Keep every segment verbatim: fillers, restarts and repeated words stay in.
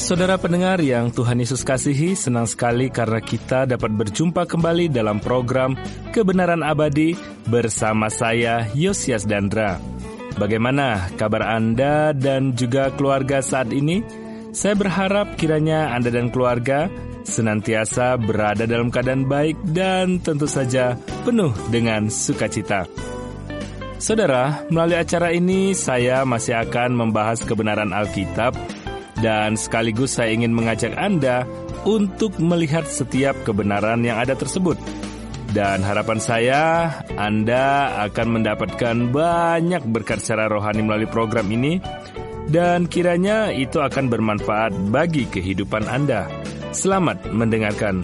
Saudara pendengar yang Tuhan Yesus kasihi, senang sekali karena kita dapat berjumpa kembali dalam program Kebenaran Abadi bersama saya, Yosias Dandra. Bagaimana kabar Anda dan juga keluarga saat ini? Saya berharap kiranya Anda dan keluarga senantiasa berada dalam keadaan baik dan tentu saja penuh dengan sukacita. Saudara, melalui acara ini saya masih akan membahas kebenaran Alkitab, dan sekaligus saya ingin mengajak Anda untuk melihat setiap kebenaran yang ada tersebut. Dan harapan saya, Anda akan mendapatkan banyak berkat secara rohani melalui program ini, dan kiranya itu akan bermanfaat bagi kehidupan Anda. Selamat mendengarkan.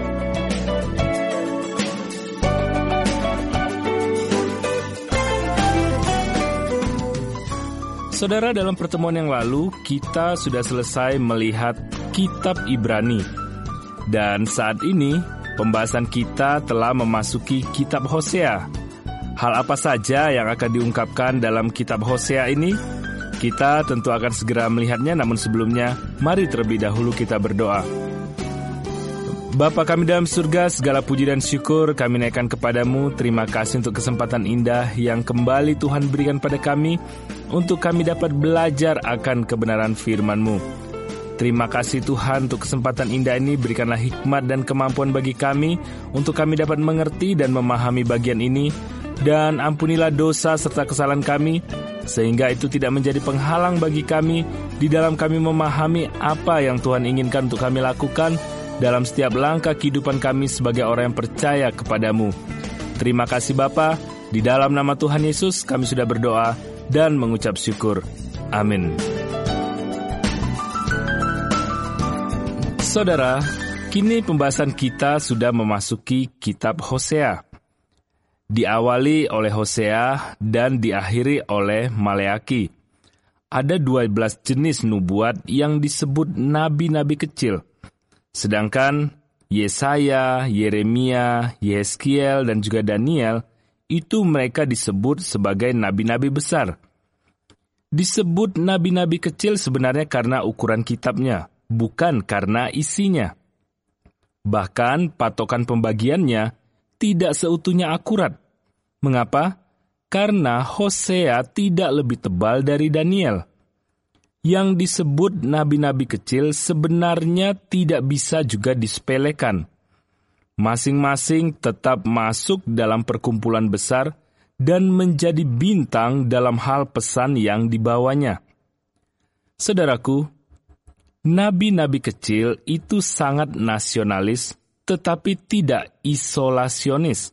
Saudara, dalam pertemuan yang lalu, kita sudah selesai melihat kitab Ibrani. Dan saat ini, pembahasan kita telah memasuki kitab Hosea. Hal apa saja yang akan diungkapkan dalam kitab Hosea ini? Kita tentu akan segera melihatnya, namun sebelumnya, mari terlebih dahulu kita berdoa. Bapa kami dalam surga, segala puji dan syukur kami naikkan kepadamu. Terima kasih untuk kesempatan indah yang kembali Tuhan berikan pada kami, untuk kami dapat belajar akan kebenaran firman-Mu. Terima kasih Tuhan untuk kesempatan indah ini. Berikanlah hikmat dan kemampuan bagi kami, untuk kami dapat mengerti dan memahami bagian ini. Dan ampunilah dosa serta kesalahan kami, sehingga itu tidak menjadi penghalang bagi kami di dalam kami memahami apa yang Tuhan inginkan untuk kami lakukan dalam setiap langkah kehidupan kami sebagai orang yang percaya kepadamu. Terima kasih Bapa. Di dalam nama Tuhan Yesus kami sudah berdoa dan mengucap syukur. Amin. Saudara, kini pembahasan kita sudah memasuki kitab Hosea. Diawali oleh Hosea dan diakhiri oleh Maleaki. Ada dua belas jenis nubuat yang disebut nabi-nabi kecil. Sedangkan Yesaya, Yeremia, Yehezkiel, dan juga Daniel, itu mereka disebut sebagai nabi-nabi besar. Disebut nabi-nabi kecil sebenarnya karena ukuran kitabnya, bukan karena isinya. Bahkan patokan pembagiannya tidak seutuhnya akurat. Mengapa? Karena Hosea tidak lebih tebal dari Daniel. Yang disebut nabi-nabi kecil sebenarnya tidak bisa juga disepelekan. Masing-masing tetap masuk dalam perkumpulan besar dan menjadi bintang dalam hal pesan yang dibawanya. Saudaraku, nabi-nabi kecil itu sangat nasionalis, tetapi tidak isolasionis.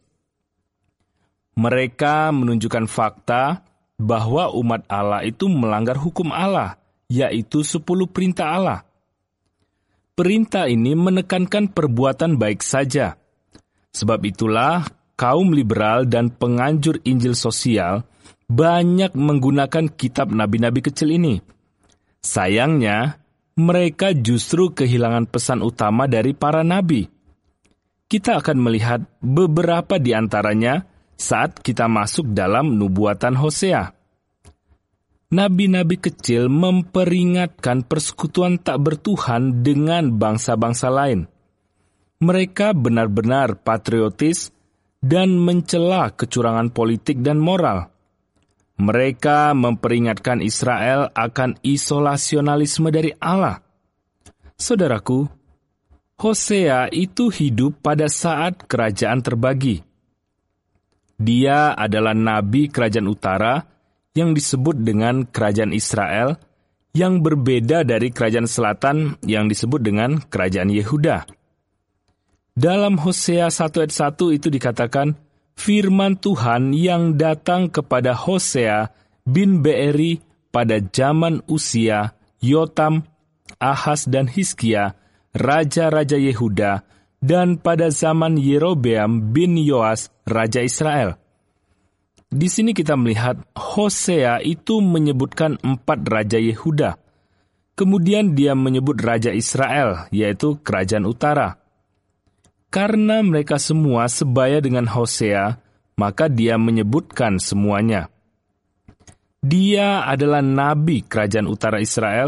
Mereka menunjukkan fakta bahwa umat Allah itu melanggar hukum Allah, yaitu sepuluh perintah Allah. Perintah ini menekankan perbuatan baik saja. Sebab itulah kaum liberal dan penganjur Injil sosial banyak menggunakan kitab nabi-nabi kecil ini. Sayangnya, mereka justru kehilangan pesan utama dari para nabi. Kita akan melihat beberapa di antaranya saat kita masuk dalam nubuatan Hosea. Nabi-nabi kecil memperingatkan persekutuan tak bertuhan dengan bangsa-bangsa lain. Mereka benar-benar patriotis dan mencela kecurangan politik dan moral. Mereka memperingatkan Israel akan isolasionalisme dari Allah. Saudaraku, Hosea itu hidup pada saat kerajaan terbagi. Dia adalah nabi kerajaan utara yang disebut dengan kerajaan Israel, yang berbeda dari kerajaan selatan yang disebut dengan kerajaan Yehuda. Dalam Hosea satu ayat satu itu dikatakan, firman Tuhan yang datang kepada Hosea bin Beeri pada zaman Usia, Yotam, Ahaz dan Hizkia, raja-raja Yehuda, dan pada zaman Yerobeam bin Yoas, raja Israel. Di sini kita melihat Hosea itu menyebutkan empat raja Yehuda. Kemudian dia menyebut raja Israel, yaitu kerajaan utara. Karena mereka semua sebaya dengan Hosea, maka dia menyebutkan semuanya. Dia adalah nabi kerajaan utara Israel,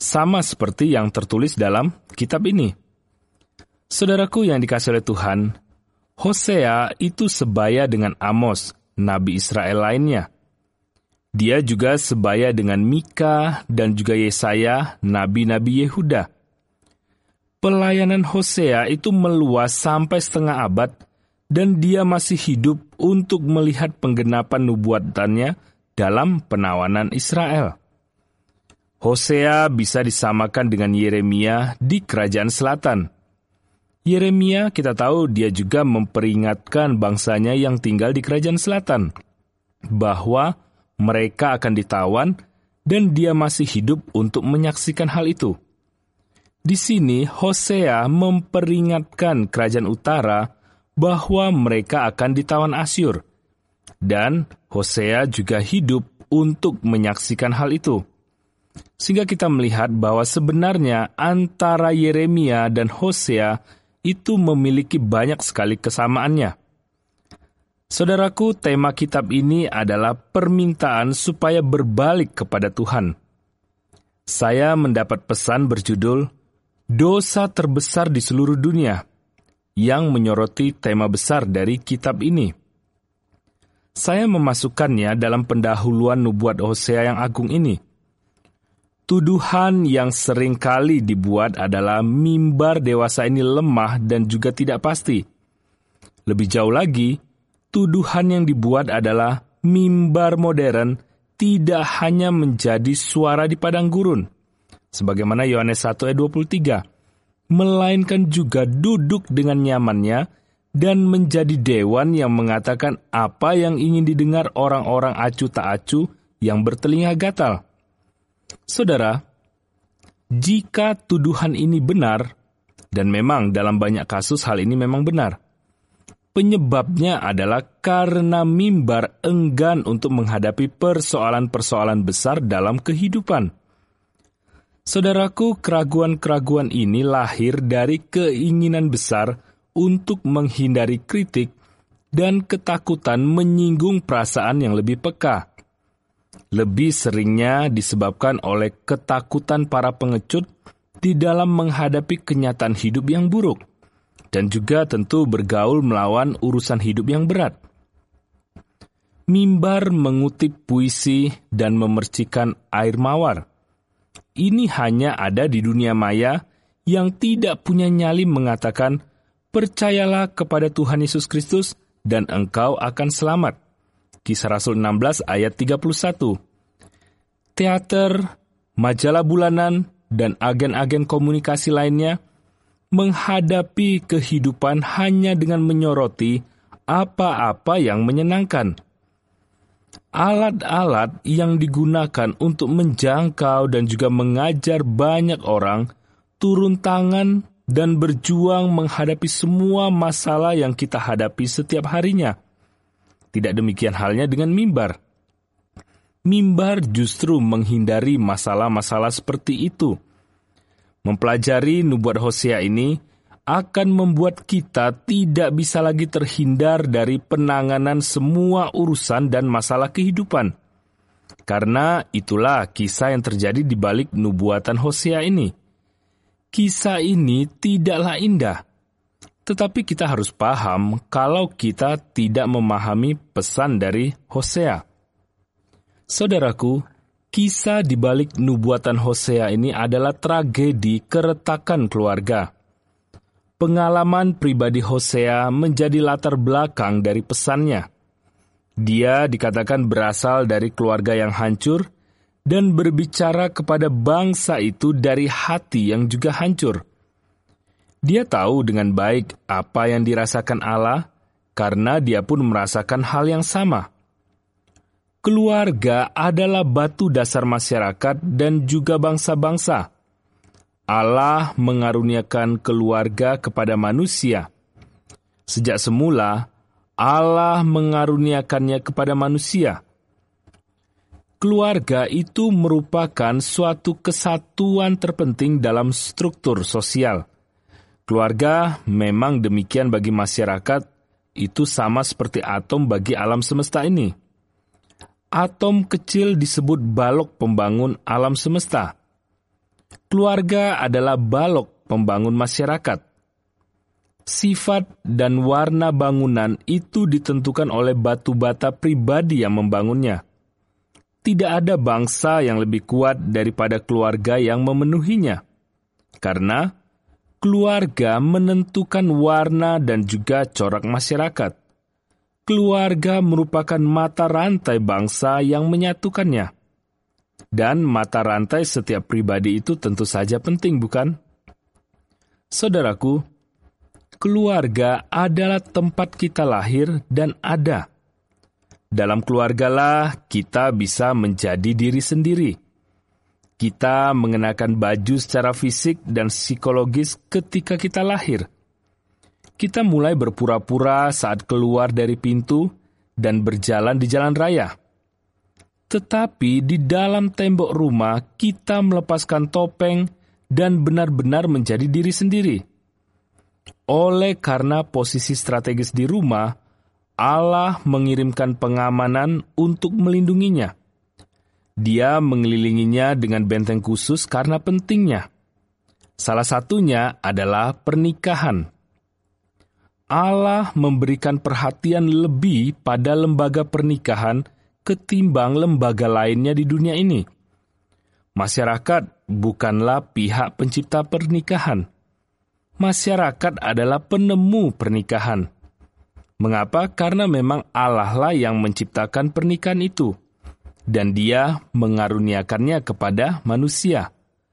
sama seperti yang tertulis dalam kitab ini. Saudaraku yang dikasihi oleh Tuhan, Hosea itu sebaya dengan Amos, nabi Israel lainnya. Dia juga sebaya dengan Mika dan juga Yesaya, nabi-nabi Yehuda. Pelayanan Hosea itu meluas sampai setengah abad, dan dia masih hidup untuk melihat penggenapan nubuatannya dalam penawanan Israel. Hosea bisa disamakan dengan Yeremia di Kerajaan Selatan. Yeremia, kita tahu dia juga memperingatkan bangsanya yang tinggal di Kerajaan Selatan bahwa mereka akan ditawan dan dia masih hidup untuk menyaksikan hal itu. Di sini Hosea memperingatkan Kerajaan Utara bahwa mereka akan ditawan Asyur, dan Hosea juga hidup untuk menyaksikan hal itu. Sehingga kita melihat bahwa sebenarnya antara Yeremia dan Hosea itu memiliki banyak sekali kesamaannya. Saudaraku, tema kitab ini adalah permintaan supaya berbalik kepada Tuhan. Saya mendapat pesan berjudul Dosa Terbesar di Seluruh Dunia, yang menyoroti tema besar dari kitab ini. Saya memasukkannya dalam pendahuluan nubuat Hosea yang agung ini. Tuduhan yang sering kali dibuat adalah mimbar dewasa ini lemah dan juga tidak pasti. Lebih jauh lagi, tuduhan yang dibuat adalah mimbar modern tidak hanya menjadi suara di padang gurun, sebagaimana Yohanes satu ayat dua puluh tiga, melainkan juga duduk dengan nyamannya dan menjadi dewan yang mengatakan apa yang ingin didengar orang-orang acuh tak acuh yang bertelinga gatal. Saudara, jika tuduhan ini benar, dan memang dalam banyak kasus hal ini memang benar, penyebabnya adalah karena mimbar enggan untuk menghadapi persoalan-persoalan besar dalam kehidupan. Saudaraku, keraguan-keraguan ini lahir dari keinginan besar untuk menghindari kritik dan ketakutan menyinggung perasaan yang lebih peka. Lebih seringnya disebabkan oleh ketakutan para pengecut di dalam menghadapi kenyataan hidup yang buruk, dan juga tentu bergaul melawan urusan hidup yang berat. Mimbar mengutip puisi dan memercikan air mawar. Ini hanya ada di dunia maya yang tidak punya nyali mengatakan, percayalah kepada Tuhan Yesus Kristus dan engkau akan selamat. Kisah Rasul enam belas ayat tiga puluh satu. Teater, majalah bulanan, dan agen-agen komunikasi lainnya menghadapi kehidupan hanya dengan menyoroti apa-apa yang menyenangkan. Alat-alat yang digunakan untuk menjangkau dan juga mengajar banyak orang turun tangan dan berjuang menghadapi semua masalah yang kita hadapi setiap harinya. Tidak demikian halnya dengan mimbar. Mimbar justru menghindari masalah-masalah seperti itu. Mempelajari nubuat Hosea ini akan membuat kita tidak bisa lagi terhindar dari penanganan semua urusan dan masalah kehidupan. Karena itulah kisah yang terjadi di balik nubuatan Hosea ini. Kisah ini tidaklah indah, tetapi kita harus paham kalau kita tidak memahami pesan dari Hosea. Saudaraku, kisah di balik nubuatan Hosea ini adalah tragedi keretakan keluarga. Pengalaman pribadi Hosea menjadi latar belakang dari pesannya. Dia dikatakan berasal dari keluarga yang hancur dan berbicara kepada bangsa itu dari hati yang juga hancur. Dia tahu dengan baik apa yang dirasakan Allah, karena dia pun merasakan hal yang sama. Keluarga adalah batu dasar masyarakat dan juga bangsa-bangsa. Allah mengaruniakan keluarga kepada manusia. Sejak semula, Allah mengaruniakannya kepada manusia. Keluarga itu merupakan suatu kesatuan terpenting dalam struktur sosial. Keluarga memang demikian bagi masyarakat, itu sama seperti atom bagi alam semesta ini. Atom kecil disebut balok pembangun alam semesta. Keluarga adalah balok pembangun masyarakat. Sifat dan warna bangunan itu ditentukan oleh batu bata pribadi yang membangunnya. Tidak ada bangsa yang lebih kuat daripada keluarga yang memenuhinya, karena keluarga menentukan warna dan juga corak masyarakat. Keluarga merupakan mata rantai bangsa yang menyatukannya. Dan mata rantai setiap pribadi itu tentu saja penting, bukan? Saudaraku, keluarga adalah tempat kita lahir dan ada. Dalam keluargalah kita bisa menjadi diri sendiri. Kita mengenakan baju secara fisik dan psikologis ketika kita lahir. Kita mulai berpura-pura saat keluar dari pintu dan berjalan di jalan raya. Tetapi di dalam tembok rumah kita melepaskan topeng dan benar-benar menjadi diri sendiri. Oleh karena posisi strategis di rumah, Allah mengirimkan pengamanan untuk melindunginya. Dia mengelilinginya dengan benteng khusus karena pentingnya. Salah satunya adalah pernikahan. Allah memberikan perhatian lebih pada lembaga pernikahan ketimbang lembaga lainnya di dunia ini. Masyarakat bukanlah pihak pencipta pernikahan. Masyarakat adalah penemu pernikahan. Mengapa? Karena memang Allah lah yang menciptakan pernikahan itu, dan Dia mengaruniakannya kepada manusia.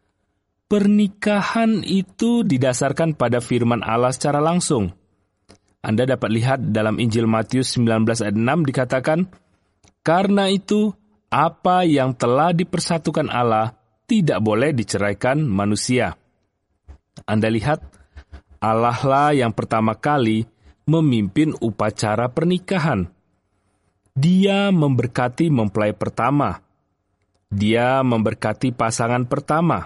Pernikahan itu didasarkan pada firman Allah secara langsung. Anda dapat lihat dalam Injil Matius sembilan belas ayat enam dikatakan, "Karena itu, apa yang telah dipersatukan Allah tidak boleh diceraikan manusia." Anda lihat, Allah lah yang pertama kali memimpin upacara pernikahan. Dia memberkati mempelai pertama. Dia memberkati pasangan pertama.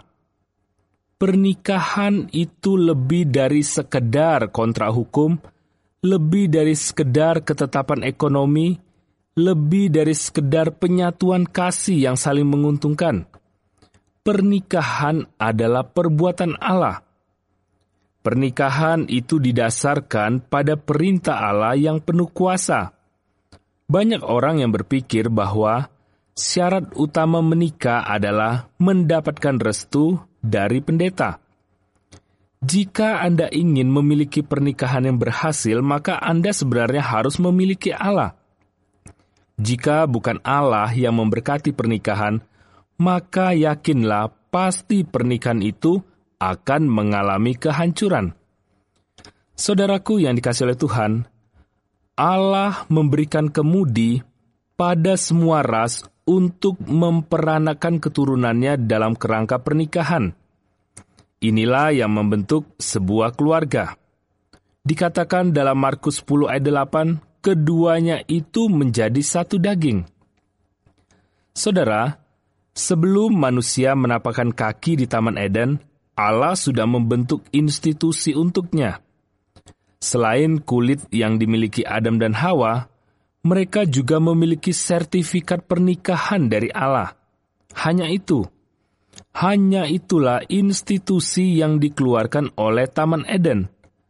Pernikahan itu lebih dari sekedar kontrak hukum, lebih dari sekedar ketetapan ekonomi, lebih dari sekedar penyatuan kasih yang saling menguntungkan. Pernikahan adalah perbuatan Allah. Pernikahan itu didasarkan pada perintah Allah yang penuh kuasa. Banyak orang yang berpikir bahwa syarat utama menikah adalah mendapatkan restu dari pendeta. Jika Anda ingin memiliki pernikahan yang berhasil, maka Anda sebenarnya harus memiliki Allah. Jika bukan Allah yang memberkati pernikahan, maka yakinlah pasti pernikahan itu akan mengalami kehancuran. Saudaraku yang dikasihi oleh Tuhan, Allah memberikan kemudi pada semua ras untuk memperanakan keturunannya dalam kerangka pernikahan. Inilah yang membentuk sebuah keluarga. Dikatakan dalam Markus sepuluh ayat delapan, keduanya itu menjadi satu daging. Saudara, sebelum manusia menapakkan kaki di Taman Eden, Allah sudah membentuk institusi untuknya. Selain kulit yang dimiliki Adam dan Hawa, mereka juga memiliki sertifikat pernikahan dari Allah. Hanya itu. Hanya itulah institusi yang dikeluarkan oleh Taman Eden.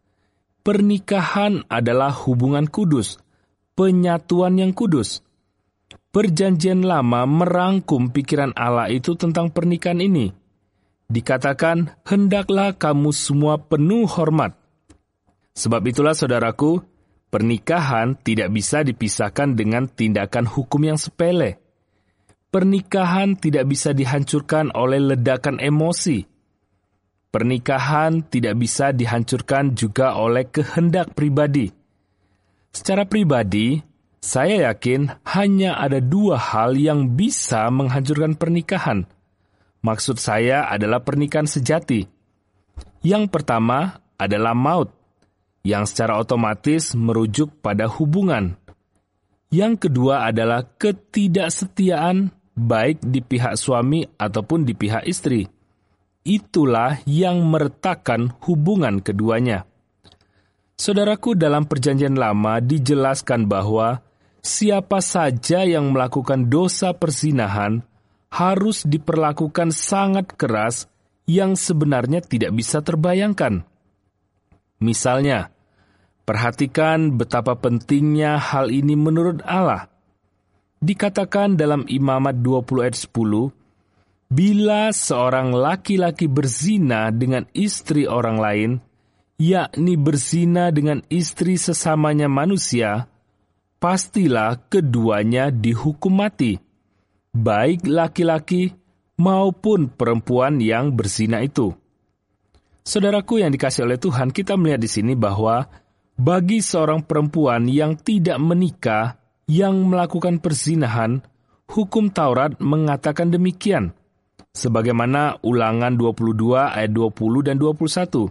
Pernikahan adalah hubungan kudus, penyatuan yang kudus. Perjanjian Lama merangkum pikiran Allah itu tentang pernikahan ini. Dikatakan, hendaklah kamu semua penuh hormat. Sebab itulah saudaraku, pernikahan tidak bisa dipisahkan dengan tindakan hukum yang sepele. Pernikahan tidak bisa dihancurkan oleh ledakan emosi. Pernikahan tidak bisa dihancurkan juga oleh kehendak pribadi. Secara pribadi, saya yakin hanya ada dua hal yang bisa menghancurkan pernikahan. Maksud saya adalah pernikahan sejati. Yang pertama adalah maut, yang secara otomatis merujuk pada hubungan. Yang kedua adalah ketidaksetiaan, baik di pihak suami ataupun di pihak istri. Itulah yang meretakkan hubungan keduanya. Saudaraku, dalam Perjanjian Lama dijelaskan bahwa siapa saja yang melakukan dosa perzinahan harus diperlakukan sangat keras, yang sebenarnya tidak bisa terbayangkan. Misalnya, perhatikan betapa pentingnya hal ini menurut Allah. Dikatakan dalam Imamat dua puluh ayat sepuluh, bila seorang laki-laki berzina dengan istri orang lain, yakni berzina dengan istri sesamanya manusia, pastilah keduanya dihukum mati, baik laki-laki maupun perempuan yang berzina itu. Saudaraku yang dikasihi oleh Tuhan, kita melihat di sini bahwa bagi seorang perempuan yang tidak menikah, yang melakukan perzinahan, hukum Taurat mengatakan demikian, sebagaimana Ulangan dua puluh dua ayat dua puluh dan dua puluh satu.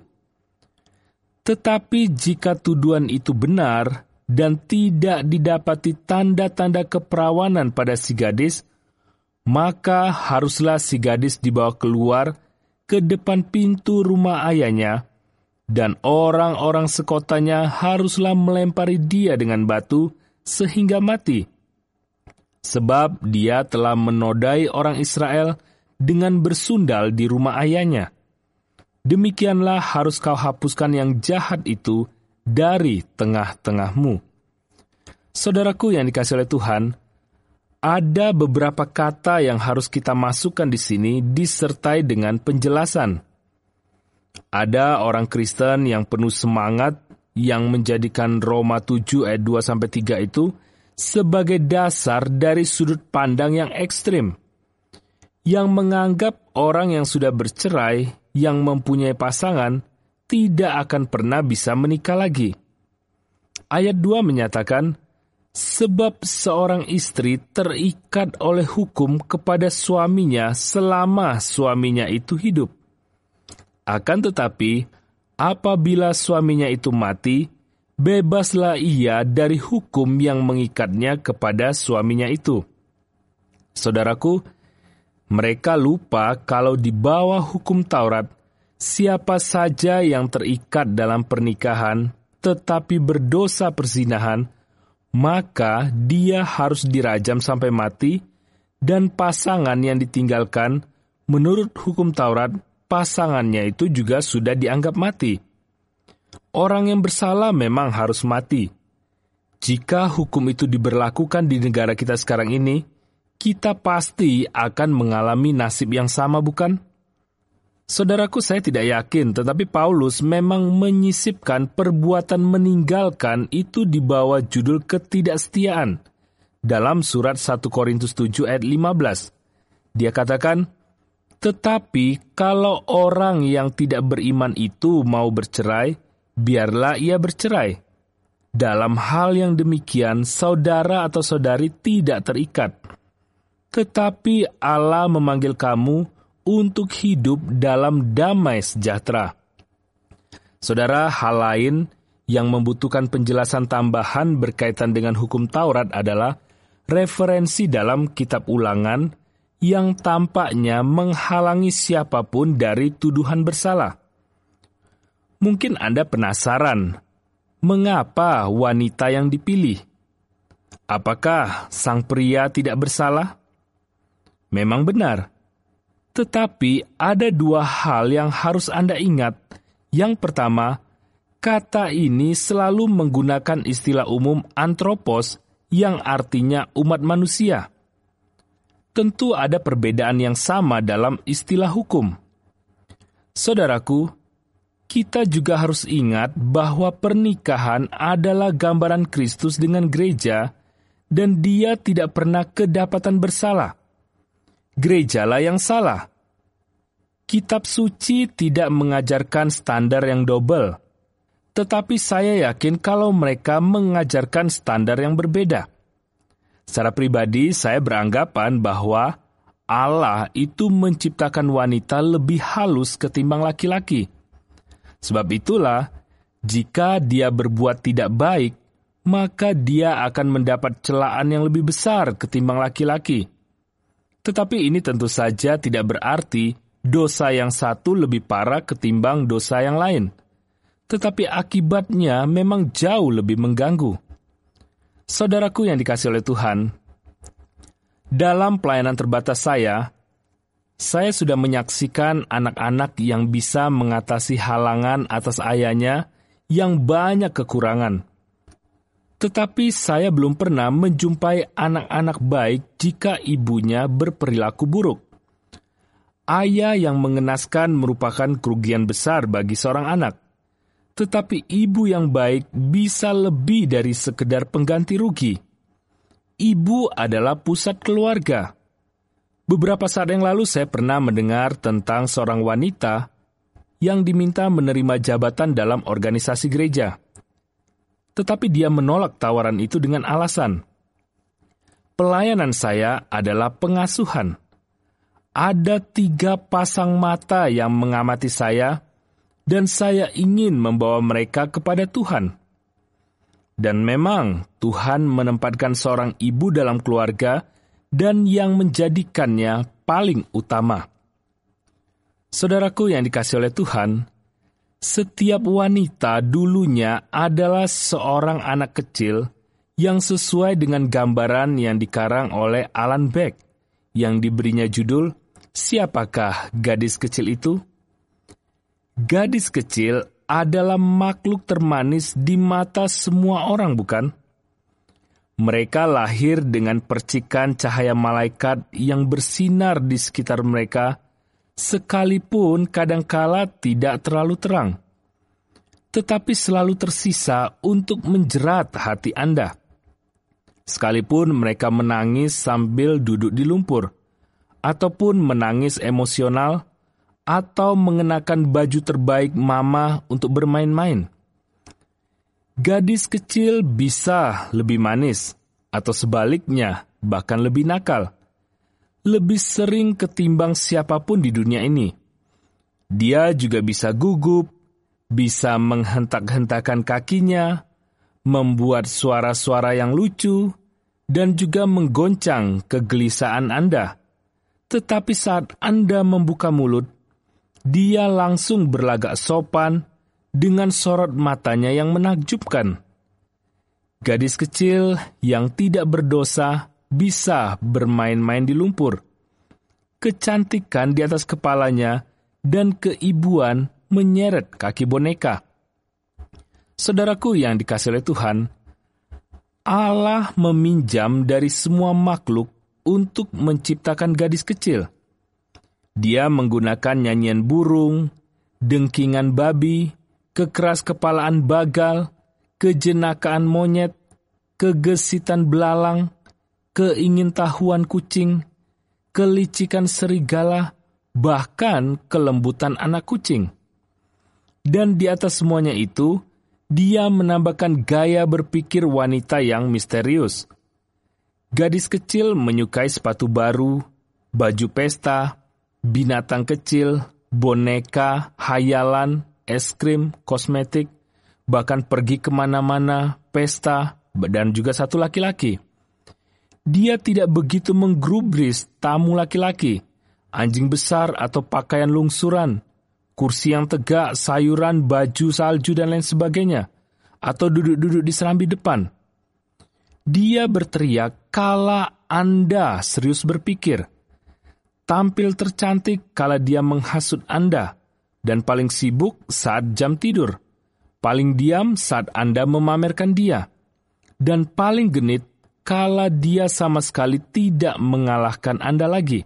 Tetapi jika tuduhan itu benar dan tidak didapati tanda-tanda keperawanan pada si gadis, maka haruslah si gadis dibawa keluar ke depan pintu rumah ayahnya, dan orang-orang sekotanya haruslah melempari dia dengan batu sehingga mati. Sebab dia telah menodai orang Israel dengan bersundal di rumah ayahnya. Demikianlah harus kau hapuskan yang jahat itu dari tengah-tengahmu. Saudaraku yang dikasihi oleh Tuhan, ada beberapa kata yang harus kita masukkan di sini disertai dengan penjelasan. Ada orang Kristen yang penuh semangat yang menjadikan Roma tujuh ayat dua sampai tiga itu sebagai dasar dari sudut pandang yang ekstrim, yang menganggap orang yang sudah bercerai, yang mempunyai pasangan, tidak akan pernah bisa menikah lagi. Ayat dua menyatakan, sebab seorang istri terikat oleh hukum kepada suaminya selama suaminya itu hidup. Akan tetapi, apabila suaminya itu mati, bebaslah ia dari hukum yang mengikatnya kepada suaminya itu. Saudaraku, mereka lupa kalau di bawah hukum Taurat, siapa saja yang terikat dalam pernikahan tetapi berdosa perzinahan, maka dia harus dirajam sampai mati, dan pasangan yang ditinggalkan, menurut hukum Taurat, pasangannya itu juga sudah dianggap mati. Orang yang bersalah memang harus mati. Jika hukum itu diberlakukan di negara kita sekarang ini, kita pasti akan mengalami nasib yang sama, bukan? Saudaraku, saya tidak yakin, tetapi Paulus memang menyisipkan perbuatan meninggalkan itu di bawah judul ketidaksetiaan dalam surat satu Korintus tujuh ayat lima belas. Dia katakan, tetapi kalau orang yang tidak beriman itu mau bercerai, biarlah ia bercerai. Dalam hal yang demikian, saudara atau saudari tidak terikat. Tetapi Allah memanggil kamu untuk hidup dalam damai sejahtera. Saudara, hal lain yang membutuhkan penjelasan tambahan berkaitan dengan hukum Taurat adalah referensi dalam kitab Ulangan yang tampaknya menghalangi siapapun dari tuduhan bersalah. Mungkin Anda penasaran, mengapa wanita yang dipilih? Apakah sang pria tidak bersalah? Memang benar. Tetapi ada dua hal yang harus Anda ingat. Yang pertama, kata ini selalu menggunakan istilah umum antropos yang artinya umat manusia. Tentu ada perbedaan yang sama dalam istilah hukum. Saudaraku, kita juga harus ingat bahwa pernikahan adalah gambaran Kristus dengan gereja, dan dia tidak pernah kedapatan bersalah. Gerejalah yang salah. Kitab suci tidak mengajarkan standar yang double, tetapi saya yakin kalau mereka mengajarkan standar yang berbeda. Secara pribadi, saya beranggapan bahwa Allah itu menciptakan wanita lebih halus ketimbang laki-laki. Sebab itulah, jika dia berbuat tidak baik, maka dia akan mendapat celaan yang lebih besar ketimbang laki-laki. Tetapi ini tentu saja tidak berarti dosa yang satu lebih parah ketimbang dosa yang lain. Tetapi akibatnya memang jauh lebih mengganggu. Saudaraku yang dikasihi oleh Tuhan, dalam pelayanan terbatas saya, Saya sudah menyaksikan anak-anak yang bisa mengatasi halangan atas ayahnya yang banyak kekurangan. Tetapi saya belum pernah menjumpai anak-anak baik jika ibunya berperilaku buruk. Ayah yang mengenaskan merupakan kerugian besar bagi seorang anak. Tetapi ibu yang baik bisa lebih dari sekedar pengganti rugi. Ibu adalah pusat keluarga. Beberapa saat yang lalu saya pernah mendengar tentang seorang wanita yang diminta menerima jabatan dalam organisasi gereja. Tetapi dia menolak tawaran itu dengan alasan, "Pelayanan saya adalah pengasuhan. Ada tiga pasang mata yang mengamati saya, dan saya ingin membawa mereka kepada Tuhan." Dan memang Tuhan menempatkan seorang ibu dalam keluarga dan yang menjadikannya paling utama. Saudaraku yang dikasihi oleh Tuhan, setiap wanita dulunya adalah seorang anak kecil yang sesuai dengan gambaran yang dikarang oleh Alan Beck, yang diberinya judul, "Siapakah gadis kecil itu?" Gadis kecil adalah makhluk termanis di mata semua orang, bukan? Mereka lahir dengan percikan cahaya malaikat yang bersinar di sekitar mereka, sekalipun kadangkala tidak terlalu terang, tetapi selalu tersisa untuk menjerat hati Anda. Sekalipun mereka menangis sambil duduk di lumpur, ataupun menangis emosional, atau mengenakan baju terbaik mama untuk bermain-main. Gadis kecil bisa lebih manis, atau sebaliknya, bahkan lebih nakal. Lebih sering ketimbang siapapun di dunia ini. Dia juga bisa gugup, bisa menghentak-hentakan kakinya, membuat suara-suara yang lucu, dan juga menggoncang kegelisahan Anda. Tetapi saat Anda membuka mulut, dia langsung berlagak sopan dengan sorot matanya yang menakjubkan. Gadis kecil yang tidak berdosa bisa bermain-main di lumpur. Kecantikan di atas kepalanya dan keibuan menyeret kaki boneka. Saudaraku yang dikasihi oleh Tuhan, Allah meminjam dari semua makhluk untuk menciptakan gadis kecil. Dia menggunakan nyanyian burung, dengkingan babi, kekeras kepalaan bagal, kejenakaan monyet, kegesitan belalang, keingintahuan kucing, kelicikan serigala, bahkan kelembutan anak kucing. Dan di atas semuanya itu, dia menambahkan gaya berpikir wanita yang misterius. Gadis kecil menyukai sepatu baru, baju pesta, binatang kecil, boneka, hayalan, es krim, kosmetik, bahkan pergi kemana-mana, pesta, dan juga satu laki-laki. Dia tidak begitu menggubris tamu laki-laki, anjing besar atau pakaian lungsuran, kursi yang tegak, sayuran, baju salju, dan lain sebagainya, atau duduk-duduk di serambi depan. Dia berteriak kala Anda serius berpikir, tampil tercantik kala dia menghasut Anda, dan paling sibuk saat jam tidur, paling diam saat Anda memamerkan dia, dan paling genit kala dia sama sekali tidak mengalahkan Anda lagi.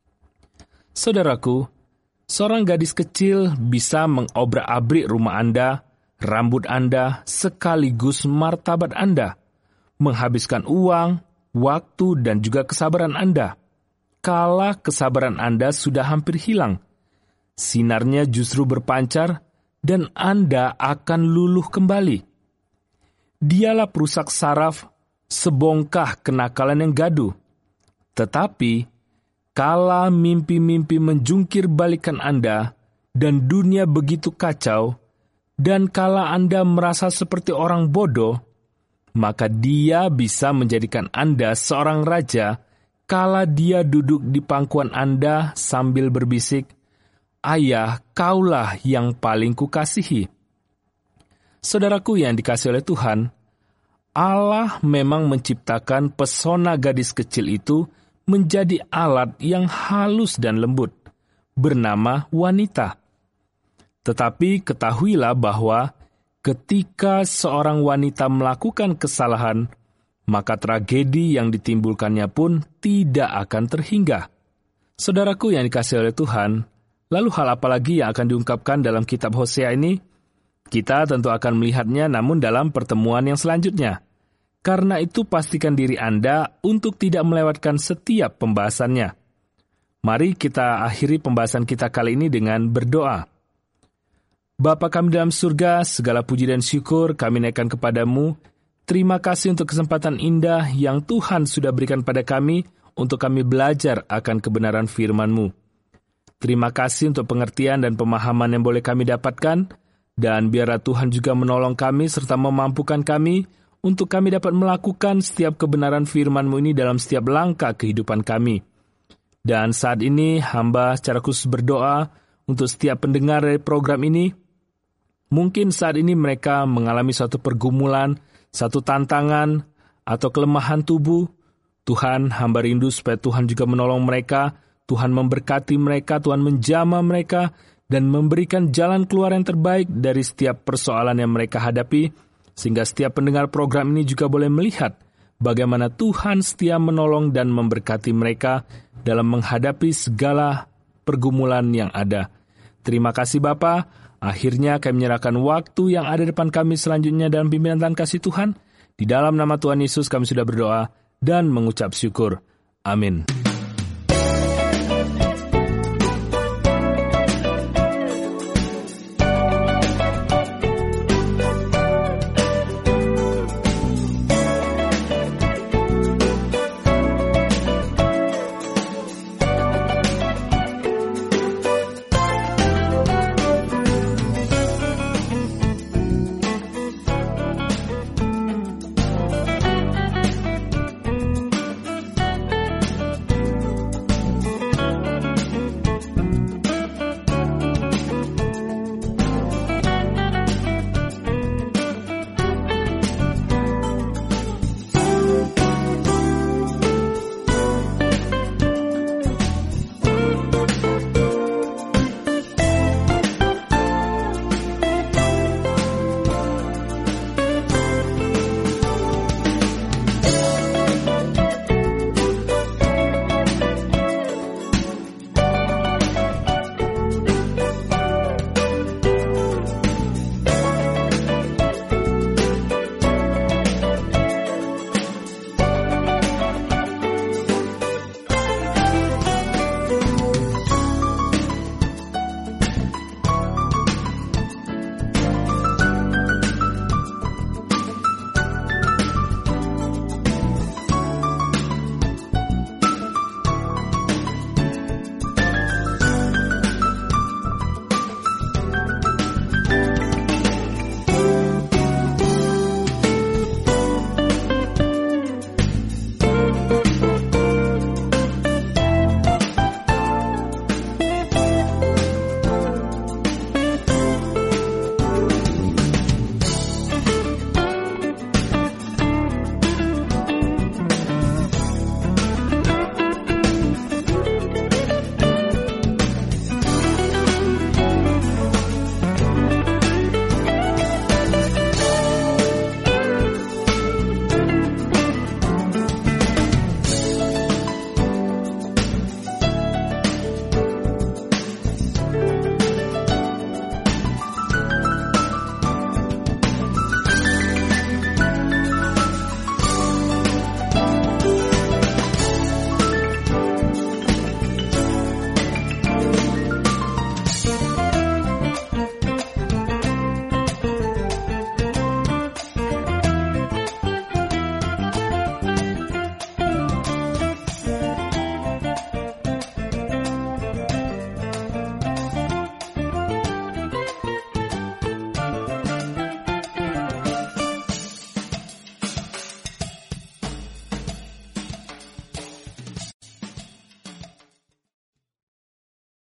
Saudaraku, seorang gadis kecil bisa mengobrak-abrik rumah Anda, rambut Anda, sekaligus martabat Anda, menghabiskan uang, waktu, dan juga kesabaran Anda. Kala kesabaran Anda sudah hampir hilang, sinarnya justru berpancar, dan Anda akan luluh kembali. Dialah perusak saraf, sebongkah kenakalan yang gaduh. Tetapi, kala mimpi-mimpi menjungkir balikan Anda, dan dunia begitu kacau, dan kala Anda merasa seperti orang bodoh, maka dia bisa menjadikan Anda seorang raja, kala dia duduk di pangkuan Anda sambil berbisik, "Ayah, kaulah yang paling kukasihi." Saudaraku yang dikasihi oleh Tuhan, Allah memang menciptakan pesona gadis kecil itu menjadi alat yang halus dan lembut, bernama wanita. Tetapi ketahuilah bahwa ketika seorang wanita melakukan kesalahan, maka tragedi yang ditimbulkannya pun tidak akan terhingga. Saudaraku yang dikasihi oleh Tuhan, lalu hal apa lagi yang akan diungkapkan dalam kitab Hosea ini? Kita tentu akan melihatnya namun dalam pertemuan yang selanjutnya. Karena itu pastikan diri Anda untuk tidak melewatkan setiap pembahasannya. Mari kita akhiri pembahasan kita kali ini dengan berdoa. Bapa kami dalam surga, segala puji dan syukur kami naikkan kepadamu. Terima kasih untuk kesempatan indah yang Tuhan sudah berikan pada kami untuk kami belajar akan kebenaran firman-Mu. Terima kasih untuk pengertian dan pemahaman yang boleh kami dapatkan, dan biarlah Tuhan juga menolong kami serta memampukan kami untuk kami dapat melakukan setiap kebenaran firman-Mu ini dalam setiap langkah kehidupan kami. Dan saat ini hamba secara khusus berdoa untuk setiap pendengar dari program ini. Mungkin saat ini mereka mengalami suatu pergumulan, satu tantangan, atau kelemahan tubuh. Tuhan, hamba rindu supaya Tuhan juga menolong mereka, Tuhan memberkati mereka, Tuhan menjamah mereka, dan memberikan jalan keluar yang terbaik dari setiap persoalan yang mereka hadapi, sehingga setiap pendengar program ini juga boleh melihat bagaimana Tuhan setia menolong dan memberkati mereka dalam menghadapi segala pergumulan yang ada. Terima kasih Bapa. Akhirnya kami menyerahkan waktu yang ada depan kami selanjutnya dalam pimpinan dan kasih Tuhan. Di dalam nama Tuhan Yesus kami sudah berdoa dan mengucap syukur. Amin.